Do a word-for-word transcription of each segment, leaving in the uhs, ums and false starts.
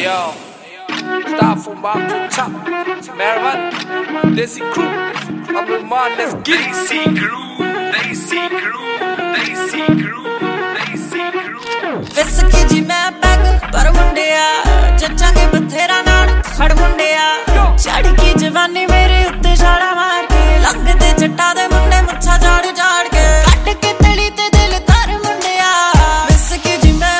yo, start from bottom to top. Marijuana, Desi crew, I'm with mine, let's get it. Desi crew, Desi crew, Desi crew, Desi crew. Whiskey ji मैं peg पर मुंडिया जच्चांगे बथेरा नाल खड़ मुंडिया चढ़ की जवानी मेरे उत्ते छाड़ा मार के लंघदे जट्टा दे मुंडे मुच्छा झाड़ झाड़ के कट के तली ते दिल तार मुंडिया whiskey जी मैं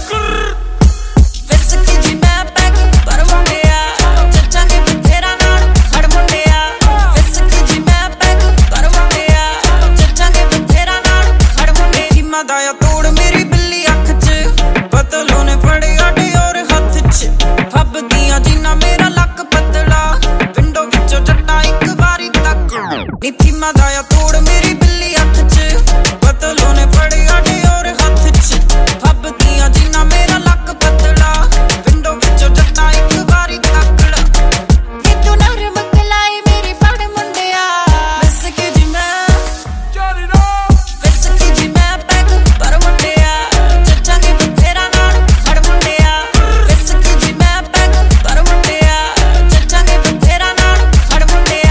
whiskey जी मैं पैग पर मुंडिया जच्चांगे बथेरा नाल खड़ मुंडिया whiskey जी मैं पैग पर मुंडिया जच्चांगे बथेरा नाल खड़ मुंडे की मदाया तोड़ मेरी बिल्ली अख च बदलों ने फड़े आटे और हथ च फब दियां जिन्ना मेरा लक पतला विंडो विचों जट्टा एक बारी तक नीति मदाया तोड़ मेरी बिल्ली अख च बदलों ने फड़े आटे और हथ च फब दियां जिन्ना मेरा लक पतला विंडो विचों जट्टा एक बारी तकड़ा कि तू नरम कलाई मेरी फड़ मुंडिया whiskey जी मैं whiskey जी मैं पैग पर मुंडिया जच्चांगे बथेरा नाल खड़ मुंडिया whiskey जी मैं पैग पर मुंडिया जच्चांगे बथेरा नाल खड़ मुंडिया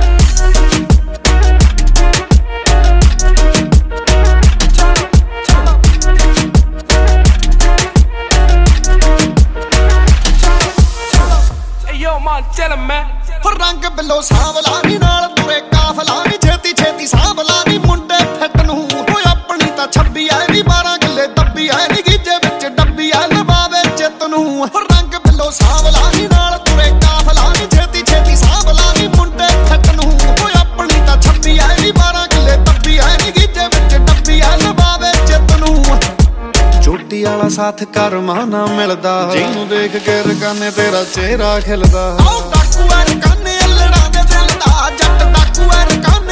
Hey yo, man, tell him, man. ਹੋ ਰੰਗ ਬਿੱਲੋ ਸਾਂਵਲਾ ਨੀ ਨਾਲ ਤੁਰੇ ਕਾਫਲਾ ਨੀ ਛੇਤੀ ਛੇਤੀ ਸਾਂਵਲਾ ਨੀ ਮੁੰਡੇ ਫਿੱਟ ਨੂੰ ਹੋ ਆਪਣੀ ਤਾਂ ਛੱਬੀ ਐ ਨੀ ਬਾਰਾਂ ਕਿੱਲੇ ਦੱਬੀ ਐ ਨੀ ਗੀਜੇ ਵਿੱਚ ਡੱਬੀ ਐ ਲਵਾਵੇ ਚਿੱਤ ਨੂੰ ਹੋ ਰੰਗ ਬਿੱਲੋ ਸਾਂਵਲਾ ਨੀ ਨਾਲ ਤੁਰੇ ਕਾਫਲਾ ਨੀ ਛੇਤੀ ਛੇਤੀ ਸਾਂਵਲਾ ਨੀ ਮੁੰਡੇ ਫਿੱਟ ਨੂੰ ਹੋ ਆਪਣੀ ਤਾਂ ਛੱਬੀ ਐ ਨੀ ਬਾਰਾਂ ਕਿੱਲੇ ਦੱਬੀ ਐ ਨੀ ਗੀਜੇ ਵਿੱਚ ਡੱਬੀ ਐ ਲਵਾਵੇ ਚਿੱਤ ਨੂੰ ਚੋਟੀ ਵਾਲਾ ਸਾਥ ਕਰਮਾ ਨਾ ਮਿਲਦਾ ਜਿਹਨੂੰ ਦੇਖ ਕੇ ਰਕਾਨੇ ਤੇਰਾ ਚਿਹਰਾ ਖਿਲਦਾ ਆਓ ਡਾਕੂ ਐ ਰਕਾਨੇ ਅਲੜਾਂ ਦੇ ਦਿਲ ਦਾ ਜੱਟ ਡਾਕੂ ਐ ਰਕਾਨੇ